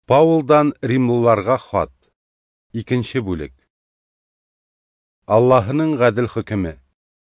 Паулдан Римлыларга хат. 2 бүлек. Аллаһның гадел хөкеме.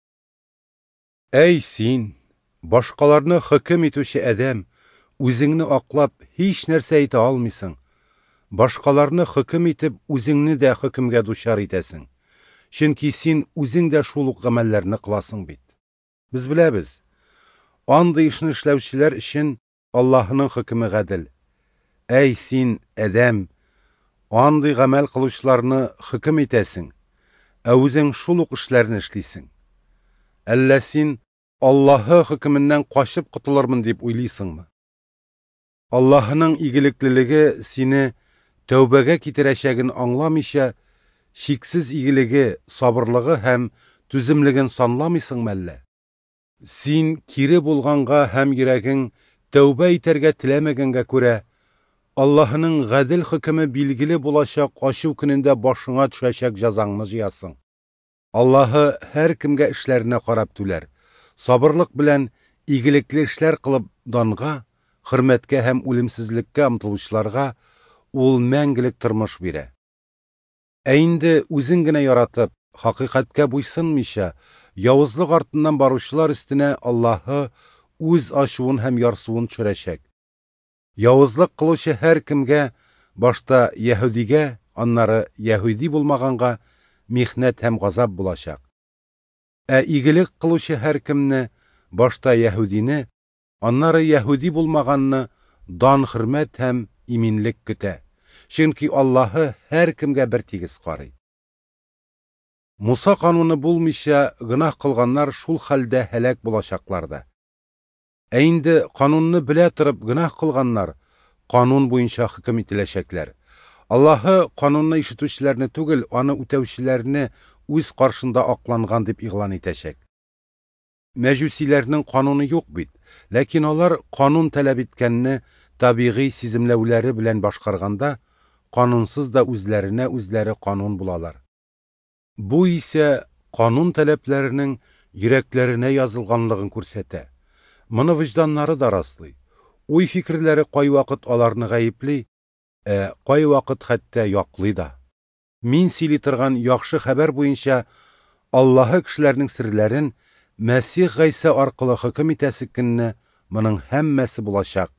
Әй син, башкаларны хөкем итүче адәм, үзеңне аклап һич нәрсә әйтә алмыйсың. Башкаларны хөкем итеп, үзеңне дә хөкемгә дучар итәсең. Чөнки син үзең дә шул ук гамәлләрне кыласың бит. Без беләбез. Андый эшне эшләүчеләр өчен Аллаһның хөкеме гадел. Әй син, адәм, андый гамәл кылучыларны хөкем итәсең, ә үзең шул ук эшләрне эшлисең. Әллә син Аллаһы хөкеменнән качып котылырмын дип уйлыйсыңмы? Аллаһның игелеклелеге сине тәүбәгә китерәчәген аңламыйча, шиксез игелеге, сабырлыгы һәм түземлеген санламыйсыңмы әллә? Син кире булганга һәм йөрәгең тәүбә итәргә теләмәгәнгә күрә, Аллаһның гадел хөкеме билгеле булачак ачу көнендә башыңа төшәчәк җәзаңны җыясың. Аллаһы һәр кемгә эшләренә карап түләр. Сабырлык белән игелекле эшләр кылып данга, хөрмәткә һәм үлемсезлеккә омтылучыларга ул мәңгелек тормыш бирә. Ә инде үзең генә яратып, хакыйкатькә буйсынмыйча, явызлык артыннан баручылар өстенә Аллаһы үз ачуын һәм ярсуын төшерәчәк. Явызлык кылучы һәр кемгә, башта Яһүдигә, аннары Яһүди булмаганга михнәт һәм газап булачак. Ә игелек кылучы һәр кемне, башта Яһүдине, аннары Яһүди булмаганны дан-хөрмәт һәм иминлек көтә. Чөнки Аллаһы һәр кемгә бер тигез карый. Муса кануны булмыйча гынах кылганнар шул хәлдә һәлак булачаклар да. Ә инде канунны белә торып гынах кылганнар канун буенча хөкем ителәчәкләр. Аллаһы канунны ишетүчеләрне түгел, аны үтәүчеләрне үз каршында акланган дип игълан итәчәк. Мәҗүсиләрнең кануны юк бит, ләкин алар канун таләп иткәнне табигый сиземләүләре белән башкарганда, канунсыз да үзләренә үзләре канун булалар. Бу исә канун таләпләренең йөрәкләренә язылганлыгын күрсәтә. Моны вөҗданнары да раслый. Уй-фикерләре кай вакыт аларны гаепли, кай вакыт хәтта яклый да. Мин сөйли торган яхшы хәбәр буенча Аллаһы кешеләрнең серләрен Мәсих Гайса аркылы хөкем итәсе көнне моның һәммәсе булачак.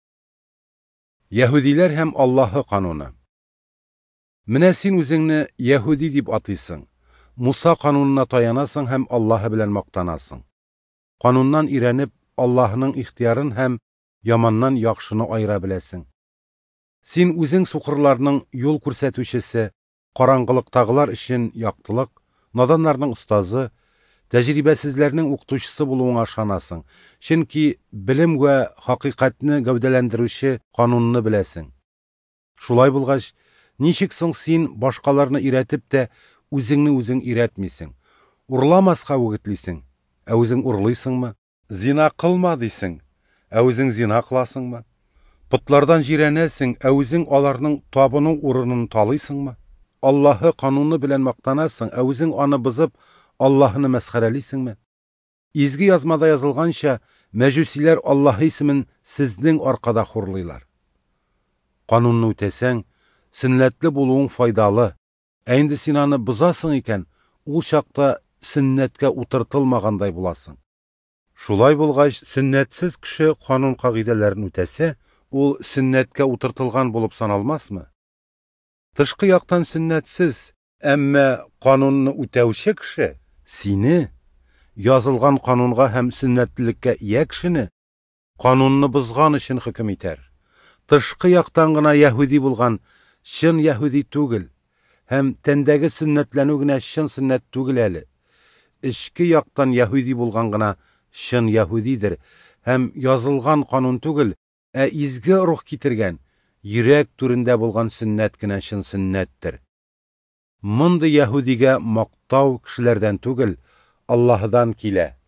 Яһүдиләр һәм Аллаһы кануны. Менә син үзеңне Яһүди дип атыйсың. Муса канунына таянасың һәм Аллаһы белән мактанасың. Кануннан ирәнеп, Аллаһның ихтиярын һәм яманнан яхшыны айыра беләсең. Син үзең сукырларның юл күрсәтүчесе, караңгылыктагылар өчен яктылык, наданнарның устазы, тәҗрибәсезләрнең укытучысы булуыңа ышанасың. Чөнки белем вә хакыйкатьне гәүдәләндерүче канунны беләсең. Шулай булгач, ничек соң син башкаларны иратеп тә үзеңне үзең иратмыйсың? Урламаска үгетлисең, ә үзең урлыйсыңмы? Зина кылма дисең, ә үзең зина кыласыңмы? Путлардан җирәнәсең, ә үзең аларның табыну урынын талыйсыңмы? Аллаһы кануны белән мактанасың, ә үзең аны бозып, Аллаһны мәсхәрәлисеңме? Изге язмада язылганча, мәҗүсиләр Аллаһ исемен сезнең аркада хурлыйлар. Канунны үтәсәң, сөннәтле булуың файдалы. Ә инде син аны бозасың икән, ул чакта сөннәткә утыртылмагандай буласың. Шулай булгач, сөннәтсез кеше канун кагыйдәләрен үтәсә, ул сөннәткә утыртылган булып саналмасмы? Тышкы яктан сөннәтсез, әмма канунны үтәүче кеше сине, язылган канунга һәм сөннәтлелеккә ия кешене, канунны бозган өчен хөкем итәр. Тышкы яктан гына Яһүди булган чын Яһүди түгел, һәм тәндәге сөннәтләнү генә чын сөннәт түгел әле. Ичке яктан Яһүди булган гына чын Яһүдидер, һәм язылган канун түгел, ә изге рух китергән, йөрәк түрендә булган сөннәт кенә чын сөннәттер. Мондый Яһүдигә мактау кешеләрдән түгел, Аллаһыдан килә.